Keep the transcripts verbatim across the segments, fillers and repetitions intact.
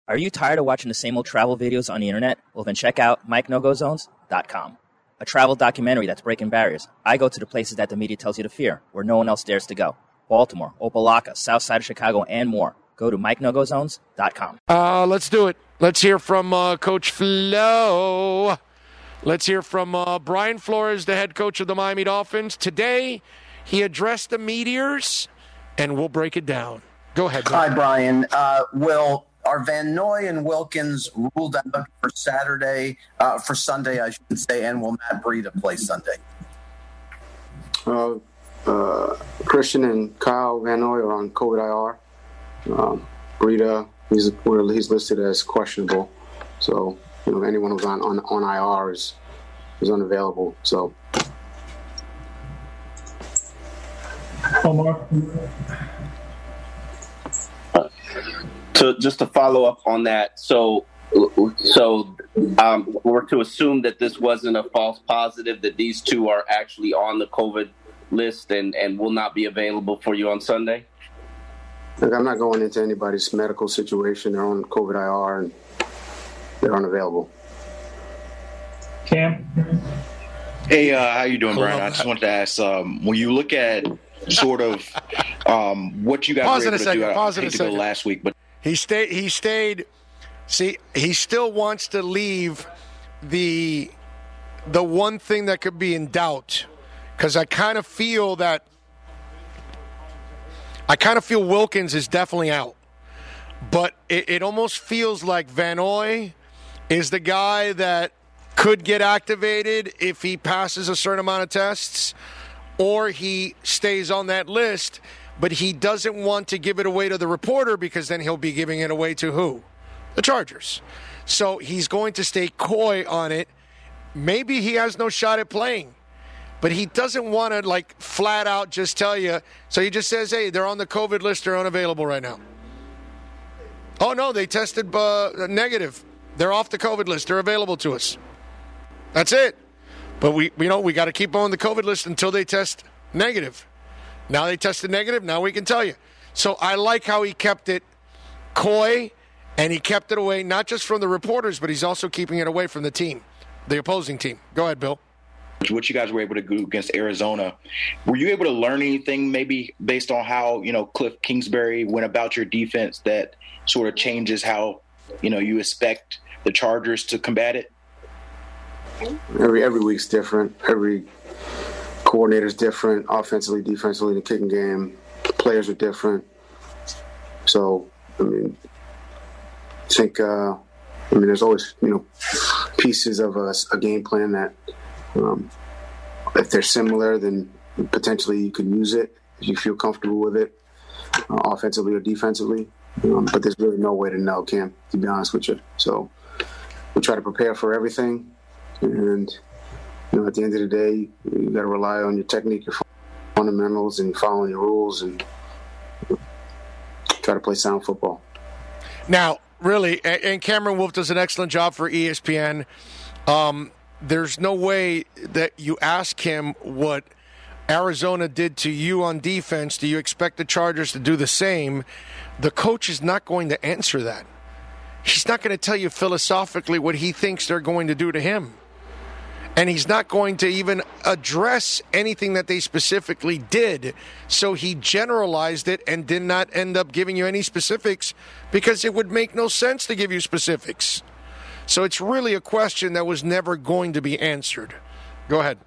Are you tired of watching the same old travel videos on the internet? Well, then check out Mike No Go Zones dot com, a travel documentary that's breaking barriers. I go to the places that the media tells you to fear, where no one else dares to go. Baltimore, Opelika, South Side of Chicago, and more. Go to Mike No Go Zones dot com. Uh, let's do it. Let's hear from uh, Coach Flo. Let's hear from uh, Brian Flores, the head coach of the Miami Dolphins. Today, he addressed the Meteors, and we'll break it down. Go ahead. Hi, Brian. Uh, Will, are Van Noy and Wilkins ruled out for Saturday, uh, for Sunday, I should say, and will Matt Breida play Sunday? Uh, uh, Christian and Kyle Van Noy are on COVID I R. Um, Breida, he's, he's listed as questionable. So, you know, anyone who's on, on, on I R is, is unavailable. So, Omar. To just to follow up on that, so so um, we're to assume that this wasn't a false positive, that these two are actually on the COVID list and, and will not be available for you on Sunday? Look, I'm not going into anybody's medical situation. They're on COVID I R and they're unavailable. Cam? Hey, uh, how you doing, Brian? I just wanted to ask, um, when you look at sort of um, what you guys Pause were in a able to second. do, I Pause in hate a to go second. last week, but He stayed. He stayed. See, he still wants to leave the the one thing that could be in doubt, because I kind of feel that I kind of feel Wilkins is definitely out, but it, it almost feels like Van Noy is the guy that could get activated if he passes a certain amount of tests, or he stays on that list. But he doesn't want to give it away to the reporter, because then he'll be giving it away to who? The Chargers. So he's going to stay coy on it. Maybe he has no shot at playing, but he doesn't want to, like, flat out just tell you. So he just says, hey, they're on the COVID list. They're unavailable right now. Oh, no, they tested uh, negative. They're off the COVID list. They're available to us. That's it. But we, you know, we got to keep on the COVID list until they test negative. Now they tested negative. Now we can tell you. So I like how he kept it coy, and he kept it away not just from the reporters, but he's also keeping it away from the team, the opposing team. Go ahead, Bill. what you guys were able to do against Arizona, were you able to learn anything maybe based on how, you know, Cliff Kingsbury went about your defense that sort of changes how, you know, you expect the Chargers to combat it? Every every week's different. Every coordinator's different, offensively, defensively, the kicking game. Players are different. So, I mean, I think, uh, I mean, there's always, you know, pieces of a, a game plan that, um, if they're similar, then potentially you can use it if you feel comfortable with it, uh, offensively or defensively. Um, but there's really no way to know, Cam, to be honest with you. So we try to prepare for everything. And, you know, at the end of the day, you got to rely on your technique, your fundamentals, and following your rules, and try to play sound football. Now, really, and Cameron Wolf does an excellent job for E S P N. Um, there's no way that you ask him what Arizona did to you on defense. Do you expect the Chargers to do the same? The coach is not going to answer that. He's not going to tell you philosophically what he thinks they're going to do to him. And he's not going to even address anything that they specifically did. So he generalized it and did not end up giving you any specifics because it would make no sense to give you specifics. So it's really a question that was never going to be answered. Go ahead.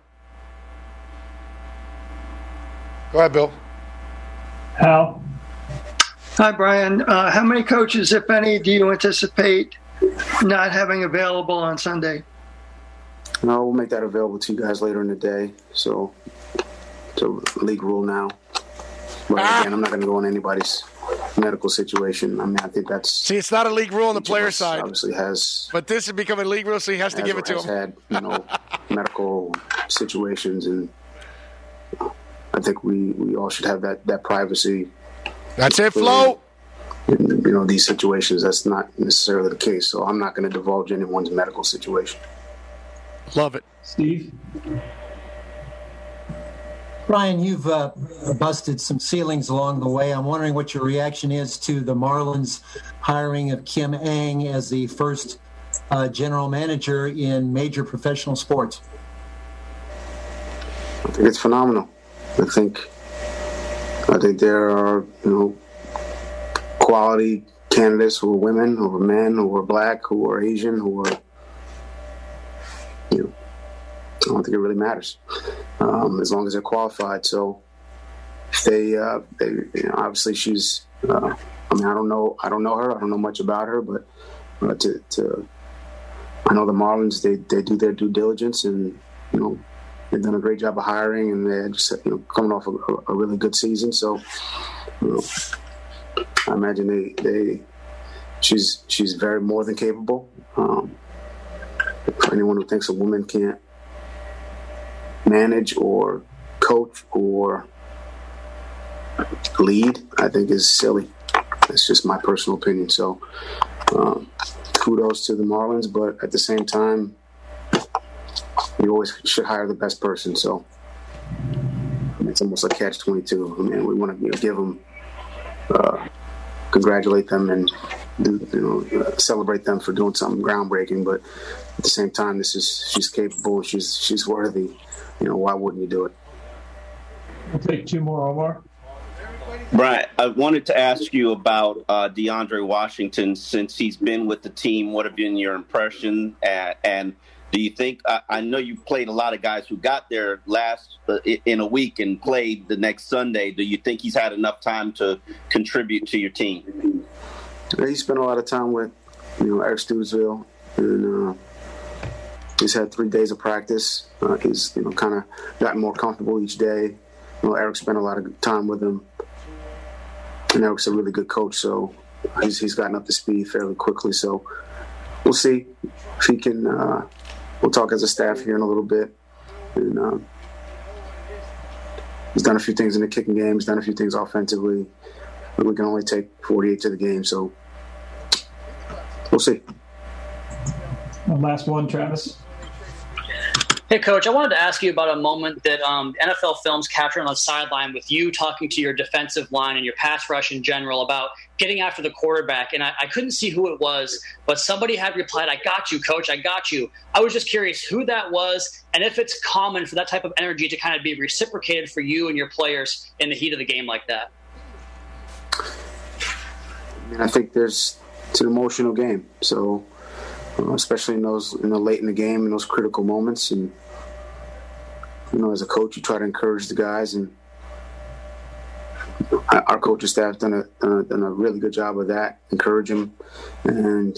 Go ahead, Bill. Hal. Hi, Brian. Uh, how many coaches, if any, do you anticipate not having available on Sunday? No, we'll make that available to you guys later in the day. So, so league rule now. But ah. again, I'm not going to go into anybody's medical situation. I mean, I think that's... See, it's not a league rule on the player side. Obviously has... But this has become a league rule, so he has to has, give it to has him. had, you know, medical situations, and I think we, we all should have that, that privacy. That's it, Flo. In, you know, these situations, that's not necessarily the case. So I'm not going to divulge anyone's medical situation. Love it. Steve? Brian, you've uh, busted some ceilings along the way. I'm wondering what your reaction is to the Marlins hiring of Kim Ng as the first uh, general manager in major professional sports. I think it's phenomenal. I think I think there are, you know, quality candidates who are women, who are men, who are black, who are Asian, who are, you know, I don't think it really matters um, as long as they're qualified. So if they, uh, they you know, obviously she's, uh, I mean, I don't know, I don't know her, I don't know much about her, but uh, to, to, I know the Marlins, they, they do their due diligence, and, you know, they've done a great job of hiring, and they're just, you know, coming off a, a really good season. So, you know, I imagine they, they, she's, she's very more than capable. Um, for anyone who thinks a woman can't manage or coach or lead, I think is silly. That's just my personal opinion. So, um, kudos to the Marlins, but at the same time, you always should hire the best person. So I mean, it's almost a catch twenty-two. I mean, we want to, you know, give them, uh, congratulate them, and do, you know, uh, celebrate them for doing something groundbreaking. But at the same time, this is she's capable. She's she's worthy. You know, why wouldn't you do it? We'll take two more, Omar. Brian, I wanted to ask you about uh, DeAndre Washington. Since he's been with the team, what have been your impression? And, and do you think uh, – I know you played a lot of guys who got there last uh, in a week and played the next Sunday. Do you think he's had enough time to contribute to your team? Yeah, he spent a lot of time with, you know, Eric Stoodsville, and uh, he's had three days of practice. Uh, he's, you know, kind of gotten more comfortable each day. You know, Eric spent a lot of time with him. And Eric's a really good coach, so he's he's gotten up to speed fairly quickly. So we'll see if he can. Uh, we'll talk as a staff here in a little bit. And um, he's done a few things in the kicking game. He's done a few things offensively. But we can only take forty-eight to the game, so we'll see. One last one, Travis. Hey, Coach, I wanted to ask you about a moment that um, N F L Films captured on the sideline with you talking to your defensive line and your pass rush in general about getting after the quarterback. And I, I couldn't see who it was, but somebody had replied, "I got you, Coach, I got you." I was just curious who that was and if it's common for that type of energy to kind of be reciprocated for you and your players in the heat of the game like that. I mean, I think there's it's an emotional game, so uh, especially in those in the late in the game, in those critical moments. And you know, as a coach, you try to encourage the guys, and our coaching staff done a uh, done a really good job of that. Encourage them and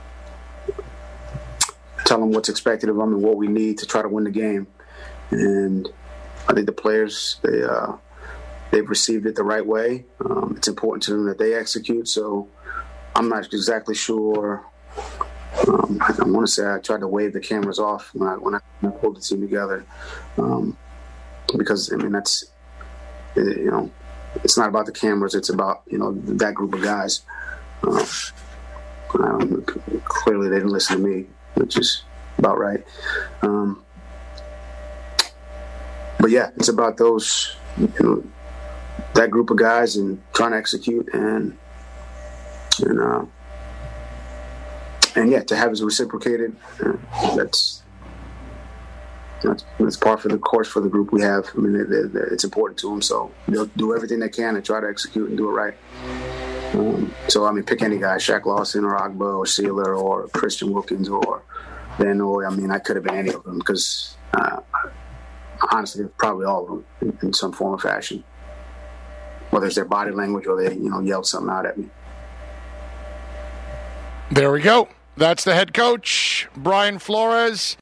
tell them what's expected of them and what we need to try to win the game. And I think the players they uh, they've received it the right way. Um, it's important to them that they execute. So I'm not exactly sure. Um, I, I want to say I tried to wave the cameras off when I when I, when I pulled the team together, um, because I mean that's you know it's not about the cameras, it's about you know that group of guys. Uh, um, clearly, they didn't listen to me, which is about right. Um, but yeah, it's about those you know that group of guys and trying to execute and and. Uh, And yeah, to have it reciprocated, uh, that's, that's that's par for the course for the group we have. I mean, they, they, it's important to them, so they'll do everything they can to try to execute and do it right. Um, so I mean, pick any guy: Shaq Lawson, or Agba, or Sealer, or Christian Wilkins, or Van Noy. I mean, I could have been any of them because uh, honestly, probably all of them in, in some form or fashion. Whether it's their body language or they, you know, yelled something out at me. There we go. That's the head coach, Brian Flores.